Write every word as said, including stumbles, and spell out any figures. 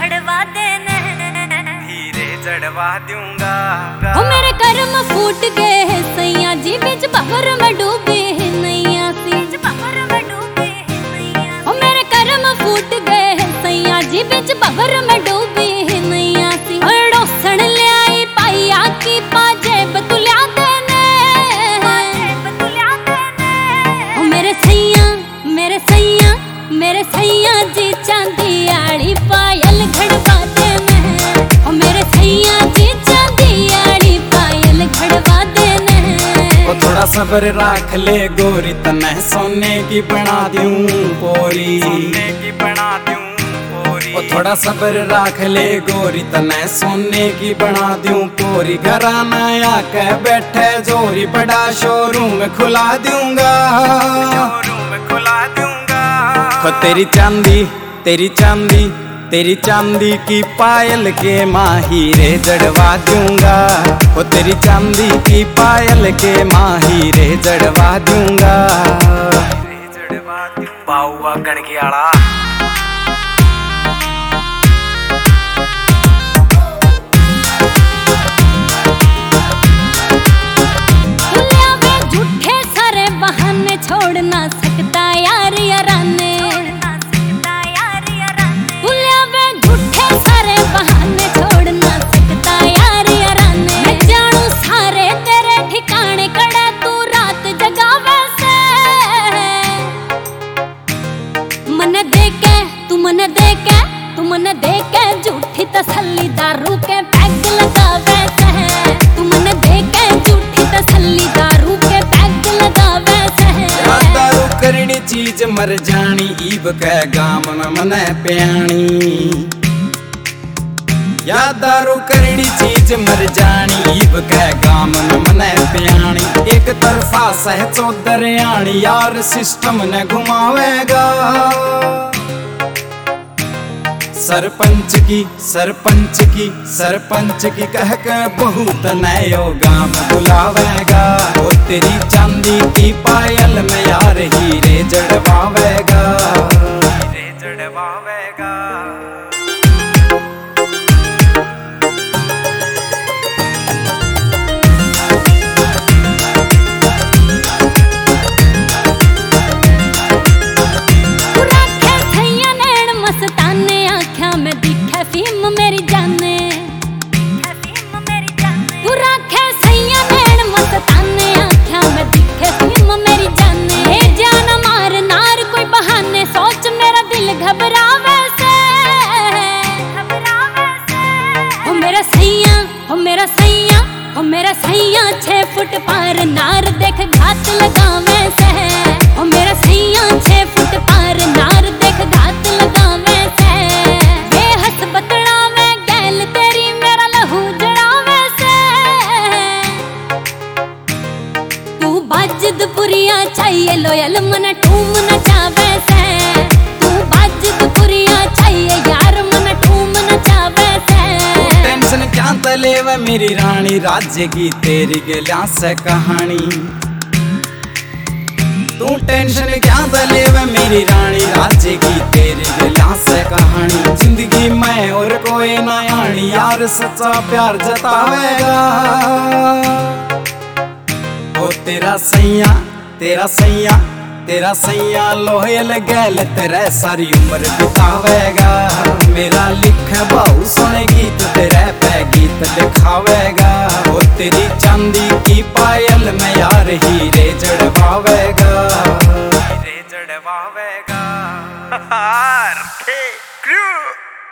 खड़वा देने, हीरे जड़वा दूंगा। ओ मेरे कर्म फूट गए सैया जी, बीच भंवर में डूबी नैया सी। ओ मेरे कर्म फूट गए सैया जी, बीच भंवर में डूबी नैया सी। डोसन ले आई पाइया की पाजे बतुलिया देने, ओ मेरे सैया मेरे सैया मेरे सैया जी चांदी आड़ी पायल घड़वा देने, ओ मेरे सैया जी चांदी आड़ी पायल घड़वा देने। ओ थोड़ा सब्र राख ले गोरी, तने सोने की बना दूं पोरी, सोने की बना दूं पोरी। ओ थोड़ा सब्र राख ले गोरी, तने सोने की बना दूं पोरी। घराना आके बैठे जोरी, बड़ा शोरूम खुला दूंगा, शोरूम खुला दूंगा। ओ तेरी चांदी तेरी चांदी तेरी चांदी की पायल के माहीरे जड़वा दूंगा। ओ तेरी चांदी की पायल के माहीरे जड़वा दूंगा। बाउआ गणगियाड़ा दुनिया में झूठे सारे बहाने छोड़ ना सकता यार याराने, दुनिया में झूठे सारे बहाने छोड़ ना सकता यार याराने। मैं जानू सारे तेरे ठिकाने कड़ा, तू रात जगावे से मन देके तू मन देके तू मन देके झूठी तसल्ली दारू के पैग लगावे से, तू मन देके झूठी तसल्ली दारू के पैग लगावे से। दारू करनी चीज मर जानी, ईब के गाम में मने प्याणी। या दारू करनी चीज मर जानी, ईब के गाम में मने प्याणी। एक तरफा सह चौधरियाणी, यार सिस्टम ने घुमावेगा। सरपंच की सरपंच की सरपंच की कह के बहुत नयो गाम बुलावेगा। ओ तेरी चांदी की पायल में यार हीरे जड़वावेगा, हीरे जड़वावेगा। फीम मेरी जाने, तू राखे सैया नैन मस्ताने, आँखियाँ में दिखे फीम मेरी जाने। हे जान मार नार कोई बहाने, सोच मेरा दिल घबरावे से। ओ मेरा सैया ओ मेरा सैया ओ मेरा सैया छह फुट पार नार, देख घात लगावे से। ओ मेरा सैया छह फुट पार नार, देख घात लगावे से। बाजदपुरिया चाहिए लोयल मन ठूम नचावे से, तू बाजदपुरिया चाहिए यार मन ठूम नचावे से। टेंशन क्या तले वे मेरी रानी, राज्य की तेरी गलियां से कहानी। तू टेंशन क्या तले वे मेरी रानी, राज्य की तेरी गलियां से कहानी। जिंदगी में और कोई ना आनी, यार सच्चा प्यार जतावेगा। ओ तेरा सैया तेरा सैया तेरा सैया लोयल गैल, तेरे सारी उम्र बितावेगा। मेरा लिख बहु सुने गीत, तेरे पे गीत लिखावेगा। ओ तेरी चांदी की पायल में यार हीरे जड़वावेगा, हीरे जड़वावेगा।